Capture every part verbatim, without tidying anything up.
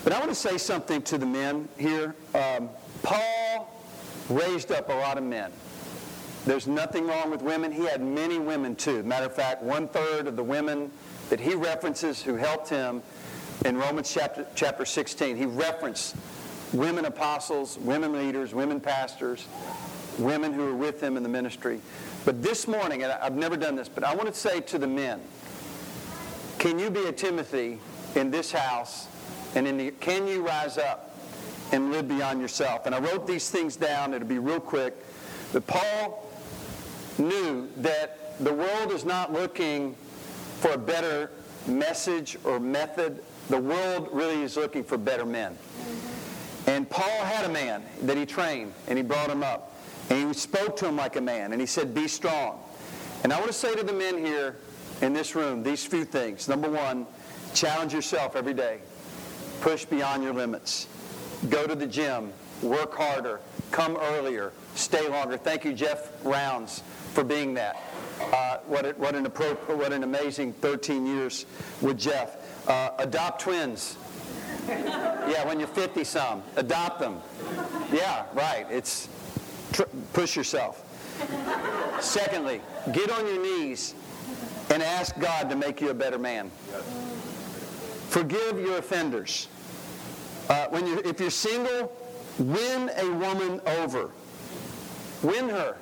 But I want to say something to the men here. Um, Paul raised up a lot of men. There's nothing wrong with women. He had many women too. Matter of fact, one-third of the women that he references who helped him in Romans chapter, chapter sixteen, he referenced women apostles, women leaders, women pastors, women who were with him in the ministry. But this morning, and I've never done this, but I want to say to the men, can you be a Timothy in this house, and in the, can you rise up and live beyond yourself? And I wrote these things down. It'll be real quick. But Paul knew that the world is not looking for a better message or method. The world really is looking for better men. And Paul had a man that he trained, and he brought him up. And he spoke to him like a man, and he said, be strong. And I want to say to the men here in this room these few things. Number one, challenge yourself every day. Push beyond your limits. Go to the gym. Work harder. Come earlier. Stay longer. Thank you, Jeff Rounds, for being that. Uh, what, a, what, an appro- what an amazing thirteen years with Jeff. Uh, adopt twins. Yeah, when you're fifty-some. Adopt them. Yeah, right. It's tr- push yourself. Secondly, get on your knees and ask God to make you a better man. Forgive your offenders. Uh, when you, if you're single, win a woman over. Win her.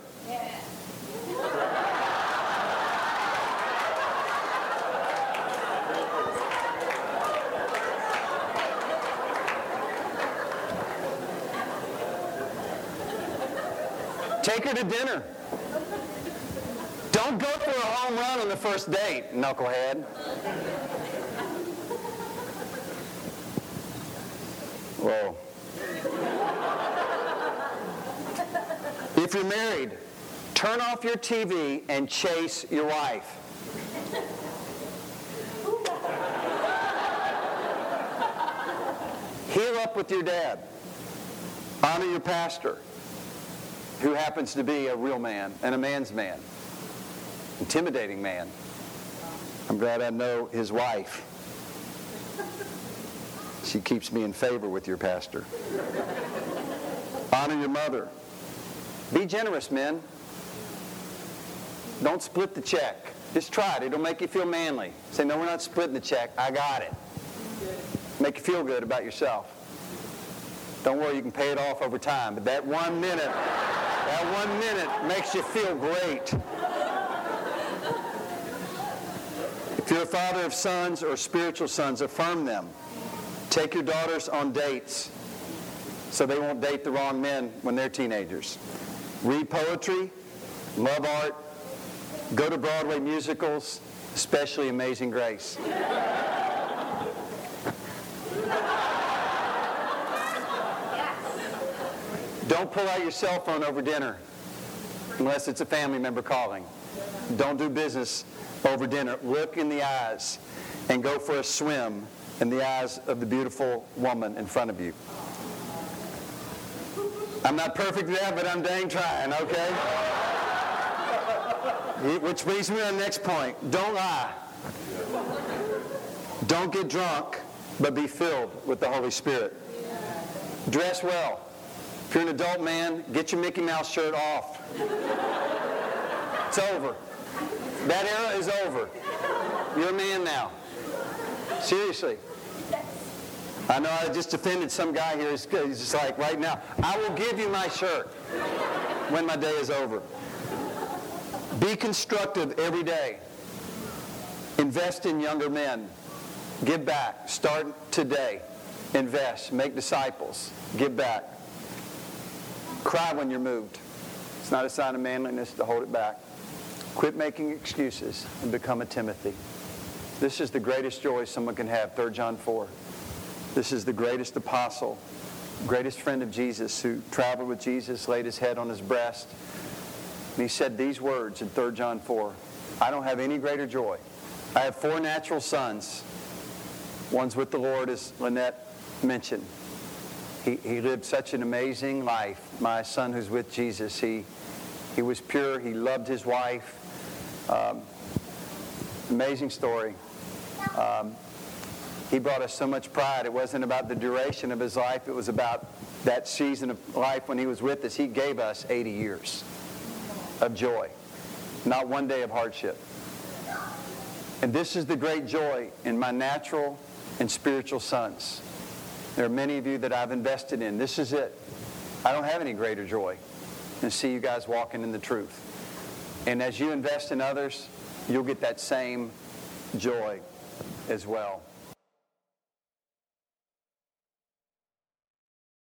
Take her to dinner. Don't go for a home run on the first date, knucklehead. Whoa. If you're married, turn off your T V and chase your wife. Heal up with your dad. Honor your pastor, who happens to be a real man and a man's man. Intimidating man. I'm glad I know his wife. She keeps me in favor with your pastor. Honor your mother. Be generous, men. Don't split the check. Just try it. It'll make you feel manly. Say, no, we're not splitting the check. I got it. Make you feel good about yourself. Don't worry, you can pay it off over time. But that one minute, that one minute makes you feel great. If you're a father of sons or spiritual sons, affirm them. Take your daughters on dates so they won't date the wrong men when they're teenagers. Read poetry, love art, go to Broadway musicals, especially Amazing Grace. Don't pull out your cell phone over dinner unless it's a family member calling. Don't do business over dinner. Look in the eyes and go for a swim in the eyes of the beautiful woman in front of you. I'm not perfect at that, but I'm dang trying, okay? Which brings me to the next point. Don't lie. Don't get drunk, but be filled with the Holy Spirit. Dress well. If you're an adult man, get your Mickey Mouse shirt off. It's over. That era is over. You're a man now. Seriously. I know I just offended some guy here. He's just like, right now, I will give you my shirt when my day is over. Be constructive every day. Invest in younger men. Give back. Start today. Invest. Make disciples. Give back. Cry when you're moved. It's not a sign of manliness to hold it back. Quit making excuses and become a Timothy. This is the greatest joy someone can have, Third John four. This is the greatest apostle, greatest friend of Jesus who traveled with Jesus, laid his head on his breast. And he said these words in Third John four. I don't have any greater joy. I have four natural sons. One's with the Lord, as Lynette mentioned. He, he lived such an amazing life. My son who's with Jesus, he, he was pure. He loved his wife. Um, amazing story. Um, He brought us so much pride. It wasn't about the duration of his life. It was about that season of life when he was with us. He gave us eighty years of joy, not one day of hardship. And this is the great joy in my natural and spiritual sons. There are many of you that I've invested in. This is it. I don't have any greater joy than see you guys walking in the truth. And as you invest in others, you'll get that same joy as well.